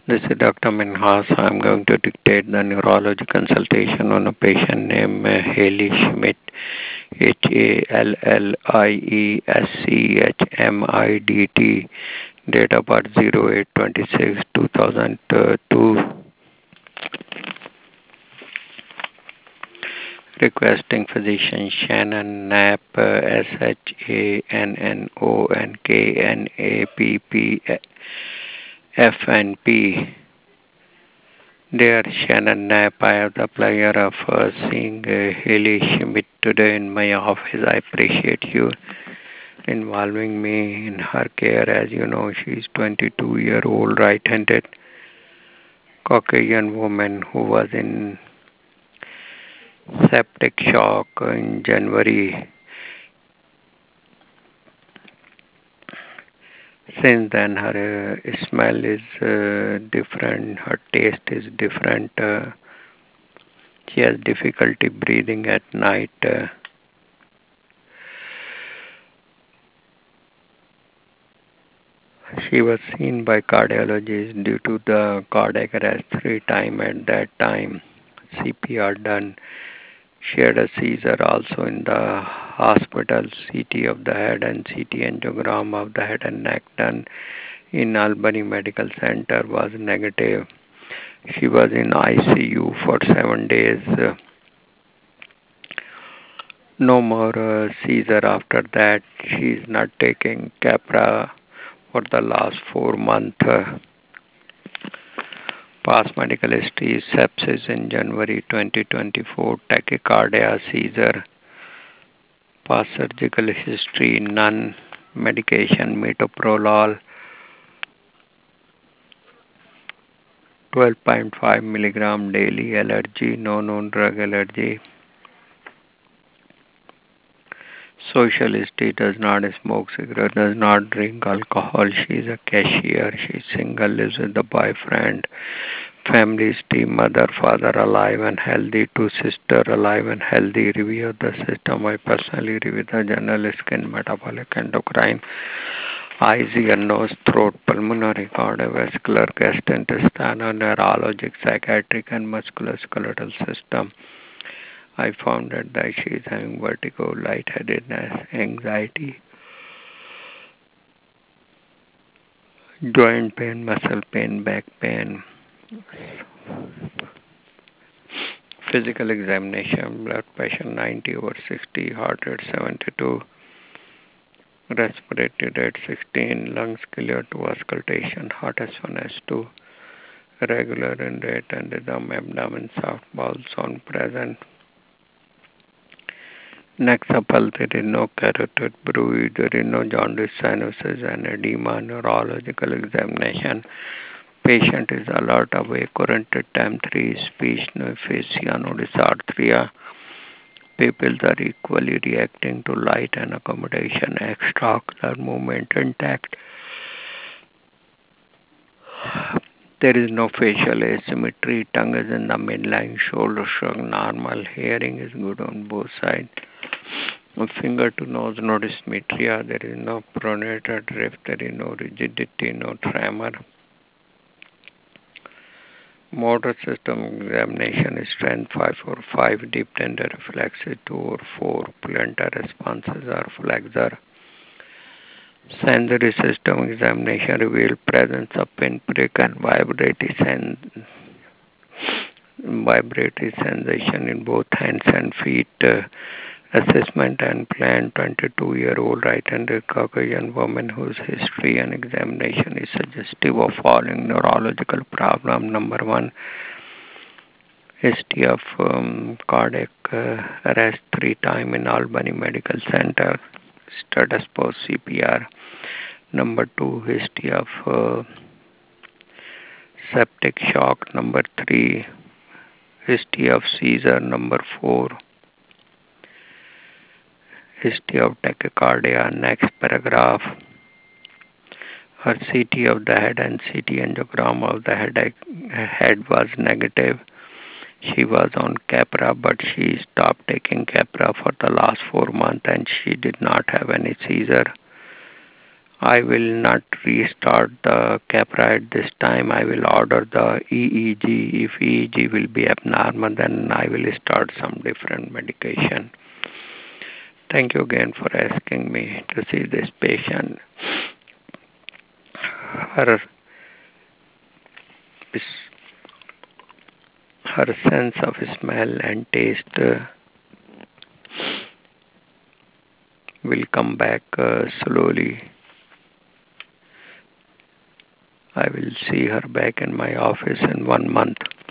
This is Dr. Minhas. I'm going to dictate the neurology consultation on a patient named Haley Schmidt, HALLIESCHMIDT, date of birth 08/26/2002. Requesting physician Shannon Knapp, SHANNONKNAPPFNP. Dear Shannon Knapp, I have the pleasure of seeing Haley Schmidt today in my office. I appreciate you involving me in her care. As you know, she's 22-year-old right-handed Caucasian woman who was in septic shock in January. Since then, her smell is different, her taste is different. She has difficulty breathing at night. She was seen by cardiologist due to the cardiac arrest 3 times at that time. CPR done. She had a seizure also in the hospital. CT of the head and CT angiogram of the head and neck done in Albany Medical Center was negative. She was in ICU for 7 days. No more seizure after that. She is not taking Capra for the last 4 months. Past medical history: sepsis in January 2024, tachycardia, seizure. Past surgical history: none. Medication: metoprolol 12.5 milligram daily. Allergy: no known drug allergy. Social history: does not smoke cigarette, does not drink alcohol. She is a cashier. She is single, lives with the boyfriend. Family history: mother, father alive and healthy. 2 sisters alive and healthy. Review of the system: I personally review the general skin, metabolic, endocrine, eyes, ear, nose, throat, pulmonary, cardiovascular, gastrointestinal, neurologic, psychiatric, and musculoskeletal system. I found that she is having vertigo, lightheadedness, anxiety, joint pain, muscle pain, back pain. Physical examination: blood pressure 90/60, heart rate 72, respiratory rate 16, lungs clear to auscultation, heart S1, S2, regular in rate and rhythm, abdomen soft, bowel sound present. Next supple, there is no carotid bruit, there is no jaundice, sinuses and edema. Neurological examination: patient is alert, awake, oriented, time 3, speech, no aphasia, no dysarthria. Pupils are equally reacting to light and accommodation. Extraocular movement intact. There is no facial asymmetry. Tongue is in the midline. Shoulder shrug normal. Hearing is good on both sides. Finger to nose, no dysmetria. There is no pronator drift. There is no rigidity, no tremor. Motor system examination: strength 5/5, deep tender reflexes 2/4, plantar responses are flexor. Sensory system examination revealed presence of pinprick and vibratory sensation in both hands and feet. Assessment and plan: 22-year-old right-handed Caucasian woman whose history and examination is suggestive of following neurological problem. Number 1, history of cardiac arrest 3 times in Albany Medical Center. Status post CPR. Number 2, history of septic shock. Number 3, history of seizure. Number 4, history of tachycardia. Next paragraph. Her CT of the head and CT angiogram of the head was negative. She was on Capra, but she stopped taking Capra for the last 4 months and she did not have any seizure. I will not restart the Caprite this time. I will order the EEG. If EEG will be abnormal, then I will start some different medication. Thank you again for asking me to see this patient. Her, her sense of smell and taste will come back slowly. I will see her back in my office in 1 month.